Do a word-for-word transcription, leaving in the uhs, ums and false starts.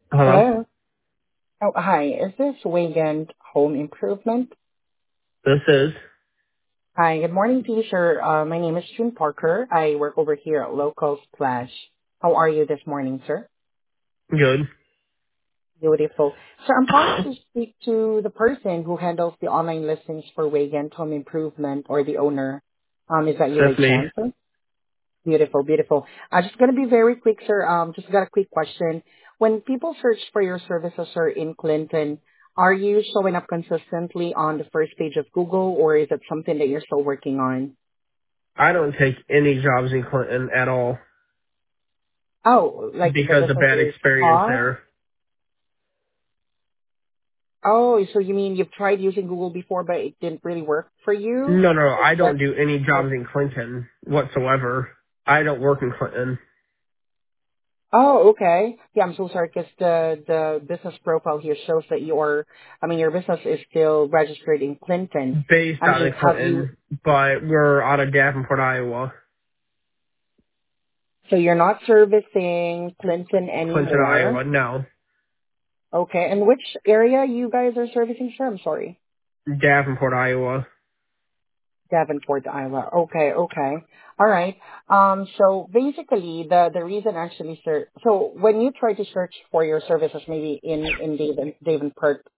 Hello? Hello. Oh, hi. Is this Wayland Home Improvement? This is Hi. Good morning to you, sir. Uh, my name is June Parker. I work over here at Local Splash. How are you this morning, sir? good. Beautiful. So I'm calling to speak to the person who handles the online listings for Wayland Home Improvement or the owner. Um, is that you by That's me. chance, sir? Beautiful, beautiful. I'm just going to be very quick, sir. Um, just got a quick question. When people search for your services, sir, in Clinton, are you showing up consistently on the first page of Google, or is it something that you're still working on? I don't take any jobs in Clinton at all Oh, like the because of business bad is experience paused? there. Oh, so you mean you've tried using Google before, but it didn't really work for you? No, no, Is I that don't do any jobs in Clinton whatsoever. I don't work in Clinton. Oh, okay. Yeah, I'm so sorry because the the business profile here shows that your, I mean, your business is still registered in Clinton. Based I out mean, of have you? Clinton, but we're out of Davenport, Iowa. So you're not servicing Clinton Clinton, anymore? Iowa, no. Okay, and which area you guys are servicing, sir? I'm sorry. Davenport, Iowa. Davenport, Iowa. Okay, okay. All right. Um, so basically, the the reason actually, sir. So when you try to search for your services, maybe in in Daven, Davenport